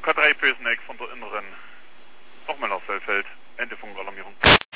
K3 Pöseneck von der Inneren. Nochmal nach Sölfeld. Ende Funkalarmierung.